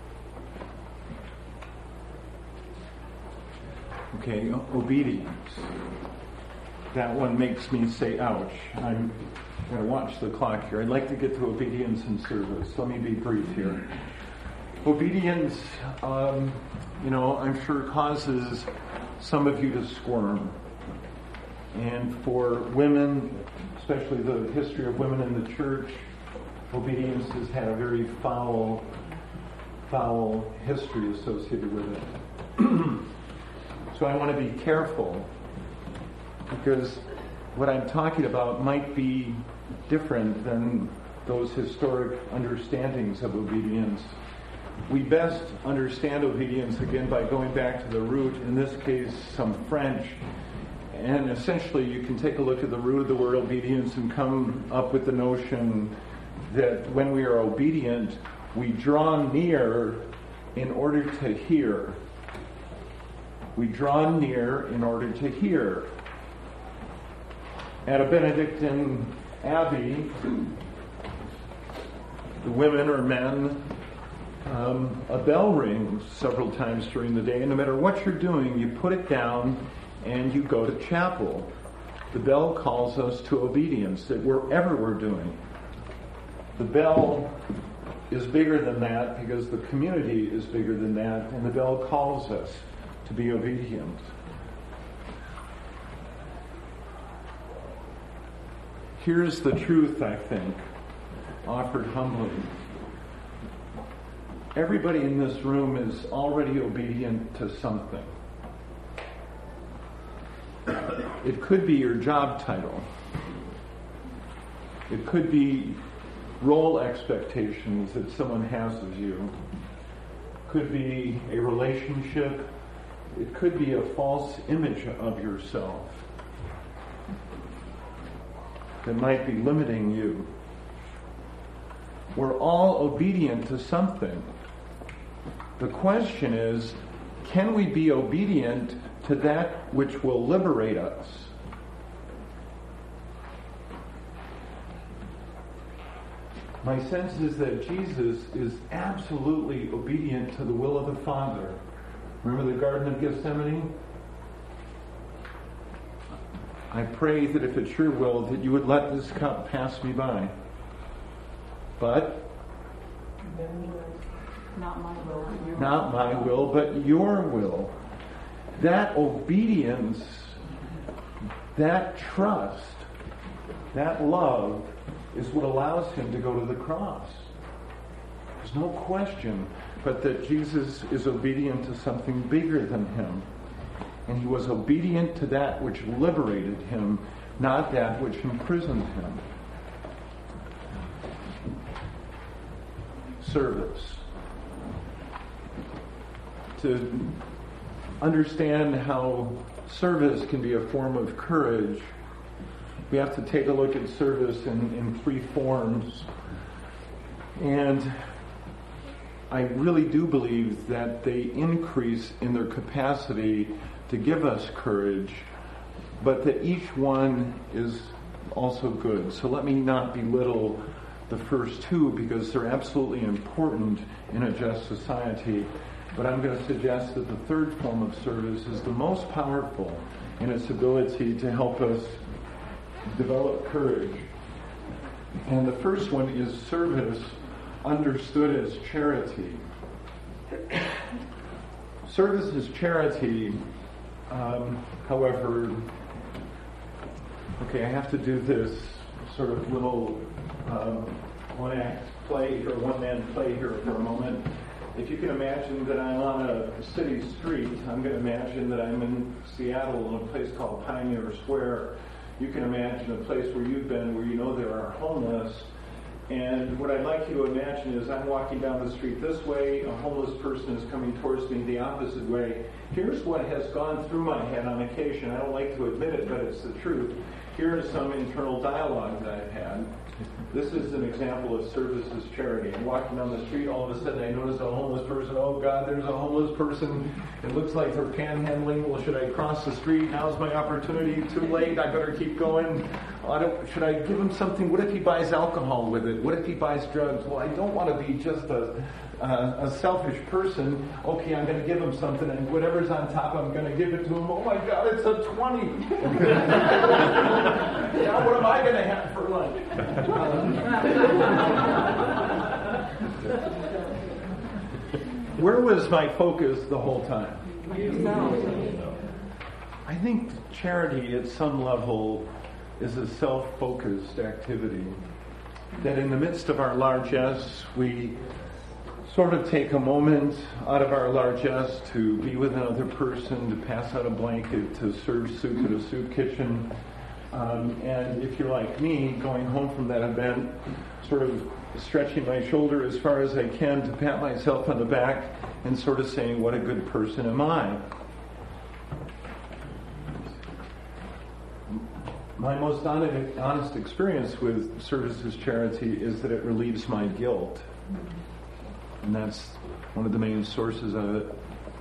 Okay, obedience. That one makes me say, ouch. I'm going to watch the clock here. I'd like to get to obedience in service. Let me be brief here. Obedience, I'm sure causes some of you to squirm. And for women, especially the history of women in the church, obedience has had a very foul history associated with it. So I want to be careful, because what I'm talking about might be different than those historic understandings of obedience. We best understand obedience, again, by going back to the root, in this case, some French. And essentially, you can take a look at the root of the word obedience and come up with the notion that when we are obedient, we draw near in order to hear. We draw near in order to hear. At a Benedictine abbey, the women or men, a bell rings several times during the day, and no matter what you're doing, you put it down and you go to chapel. The bell calls us to obedience, that wherever we're doing. The bell is bigger than that because the community is bigger than that, and the bell calls us to be obedient. Here's the truth, I think, offered humbly. Everybody in this room is already obedient to something. It could be your job title. It could be role expectations that someone has of you. It could be a relationship. It could be a false image of yourself that might be limiting you. We're all obedient to something. The question is, can we be obedient to that which will liberate us? My sense is that Jesus is absolutely obedient to the will of the Father. Remember the Garden of Gethsemane? I pray that if it's your will, that you would let this cup pass me by. But not my will. Not my will, but your will. That obedience, that trust, that love is what allows him to go to the cross. There's no question but that Jesus is obedient to something bigger than him. And he was obedient to that which liberated him, not that which imprisoned him. Service. To understand how service can be a form of courage, we have to take a look at service in three forms. And I really do believe that they increase in their capacity to give us courage, but that each one is also good. So let me not belittle the first two because they're absolutely important in a just society. But I'm going to suggest that the third form of service is the most powerful in its ability to help us develop courage. And the first one is service understood as charity. Service is charity. However, I have to do this sort of little one-act play or one-man play here for a moment. If you can imagine that I'm on a city street, I'm going to imagine that I'm in Seattle in a place called Pioneer Square. You can imagine a place where you've been where you know there are homeless. And what I'd like you to imagine is I'm walking down the street this way, a homeless person is coming towards me the opposite way. Here's what has gone through my head on occasion. I don't like to admit it, but it's the truth. Here is some internal dialogue that I've had. This is an example of service as charity. I'm walking down the street, all of a sudden I notice a homeless person. Oh God, there's a homeless person. It looks like they're panhandling. Well, should I cross the street? Now's my opportunity. Too late. I better keep going. Should I give him something? What if he buys alcohol with it? What if he buys drugs? Well, I don't want to be just a selfish person. Okay, I'm going to give him something, and whatever's on top, I'm going to give it to him. Oh my God, it's a 20. Now what am I going to have for lunch? Where was my focus the whole time? I think charity at some level is a self-focused activity. That in the midst of our largesse, we sort of take a moment out of our largesse to be with another person, to pass out a blanket, to serve soup at a soup kitchen. And if you're like me, going home from that event, sort of stretching my shoulder as far as I can to pat myself on the back and sort of saying, what a good person am I? My most honest experience with service as charity is that it relieves my guilt. And that's one of the main sources of it,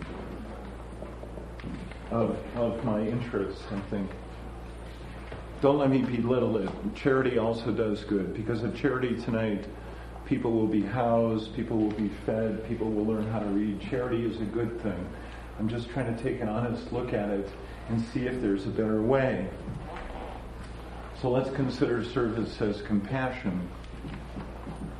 of my interests, I think. Don't let me belittle it. Charity also does good. Because of charity tonight, people will be housed, people will be fed, people will learn how to read. Charity is a good thing. I'm just trying to take an honest look at it and see if there's a better way. So let's consider service as compassion.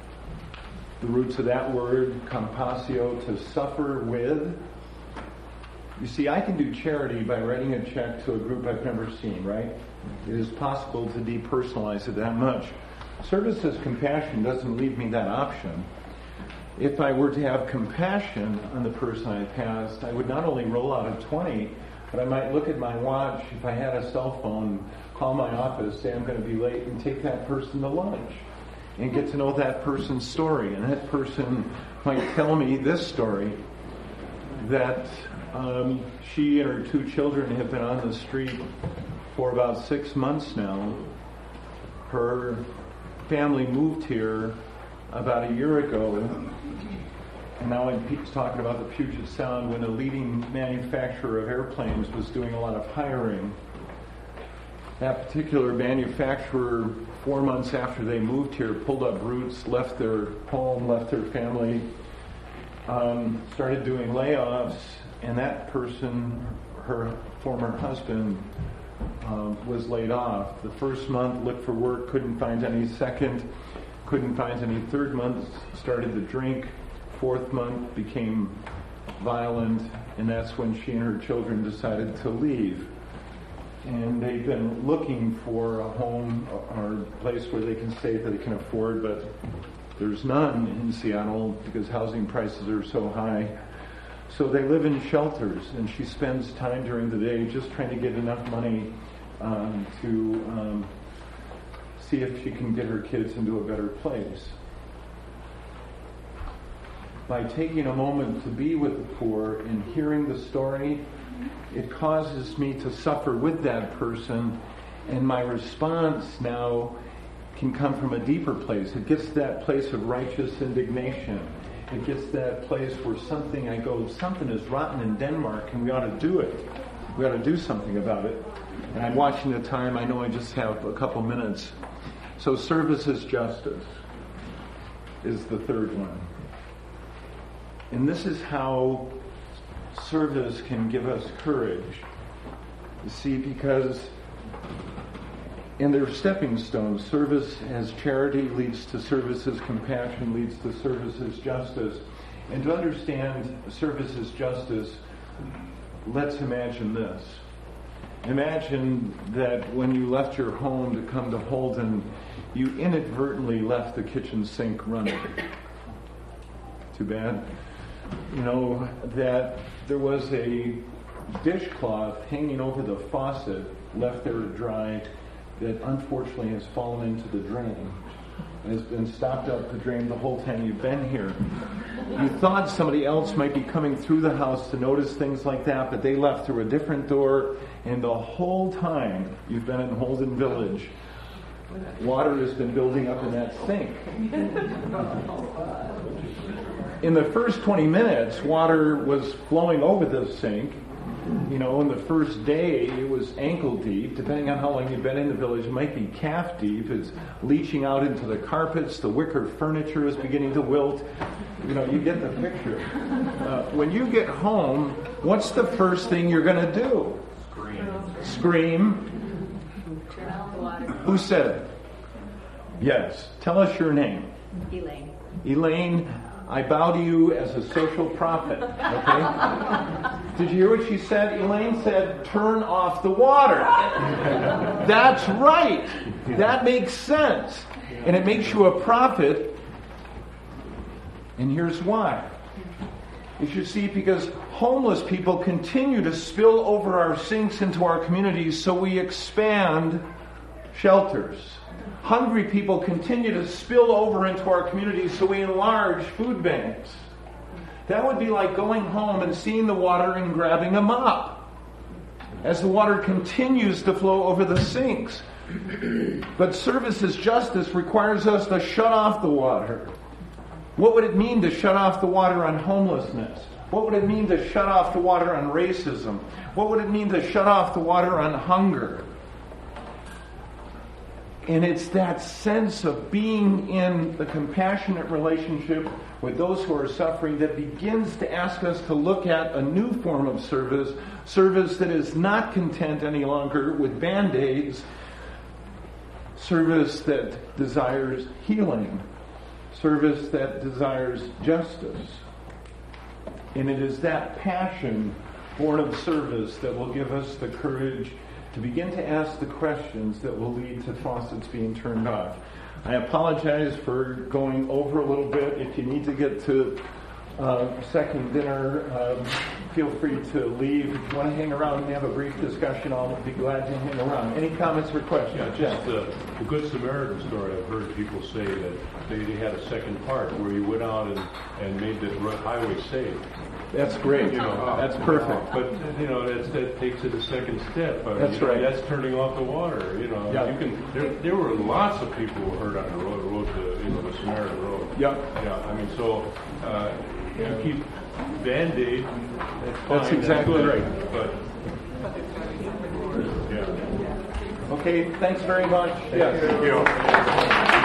the roots of that word, compasio, to suffer with. You see, I can do charity by writing a check to a group I've never seen, right? It is possible to depersonalize it that much. Service as compassion doesn't leave me that option. If I were to have compassion on the person I passed, I would not only roll out a 20, but I might look at my watch, if I had a cell phone, call my office, say I'm going to be late, and take that person to lunch and get to know that person's story. And that person might tell me this story, that she and her 2 children have been on the street for about 6 months now. Her family moved here about a year ago, and now he's talking about the Puget Sound when a leading manufacturer of airplanes was doing a lot of hiring. That particular manufacturer, 4 months after they moved here, pulled up roots, left their home, left their family, started doing layoffs, and that person, her former husband, was laid off. The first month, looked for work, couldn't find any. Second, couldn't find any. Third month, started to drink. Fourth month, became violent, and that's when she and her children decided to leave. And they've been looking for a home or a place where they can stay that they can afford, but there's none in Seattle because housing prices are so high. So they live in shelters, and she spends time during the day just trying to get enough money to see if she can get her kids into a better place. By taking a moment to be with the poor and hearing the story, it causes me to suffer with that person, and my response now can come from a deeper place. It gets to that place of righteous indignation. It gets to that place where something is rotten in Denmark, and we ought to do it. We ought to do something about it. And I'm watching the time. I know I just have a couple minutes. So service as justice is the third one. And this is how service can give us courage. You see, because in their stepping stones, service as charity leads to service as compassion, leads to service as justice. And to understand service as justice, let's imagine this. Imagine that when you left your home to come to Holden, you inadvertently left the kitchen sink running. Too bad. You know, that there was a dishcloth hanging over the faucet, left there to dry, that unfortunately has fallen into the drain. Has been stopped up the drain the whole time you've been here. You thought somebody else might be coming through the house to notice things like that, but they left through a different door, and the whole time you've been in Holden Village, water has been building up in that sink. In the first 20 minutes, water was flowing over the sink. You know, in the first day, it was ankle deep. Depending on how long you've been in the village, it might be calf deep. It's leaching out into the carpets. The wicker furniture is beginning to wilt. You know, you get the picture. When you get home, what's the first thing you're going to do? Scream. Turn off the water. Who said it? Yes. Tell us your name. Elaine. Elaine, I bow to you as a social prophet. Okay? Did you hear what she said? Elaine said, turn off the water. That's right. That makes sense. And it makes you a prophet. And here's why. You see, because homeless people continue to spill over our sinks into our communities, so we expand shelters. Hungry people continue to spill over into our communities, so we enlarge food banks. That would be like going home and seeing the water and grabbing a mop as the water continues to flow over the sinks. But service as justice requires us to shut off the water. What would it mean to shut off the water on homelessness? What would it mean to shut off the water on racism? What would it mean to shut off the water on hunger? And it's that sense of being in the compassionate relationship with those who are suffering that begins to ask us to look at a new form of service that is not content any longer with Band-Aids, service that desires healing, service that desires justice. And it is that passion born of service that will give us the courage to begin to ask the questions that will lead to faucets being turned off. I apologize for going over a little bit. If you need to get to second dinner, feel free to leave. If you want to hang around and have a brief discussion, I'll be glad to hang around. Any comments or questions? Yeah, just the Good Samaritan story. I've heard people say that they had a second part where you went out and made the highway safe. That's great. That's perfect. But that takes it a second step. That's right. That's turning off the water. Yeah. You can. There were lots of people who were hurt on the road to the Samaritan Road. Yeah. Yeah. I mean, so you keep Band-Aid. That's fine. That's exactly right. But yeah. Okay. Thanks very much. Thank you.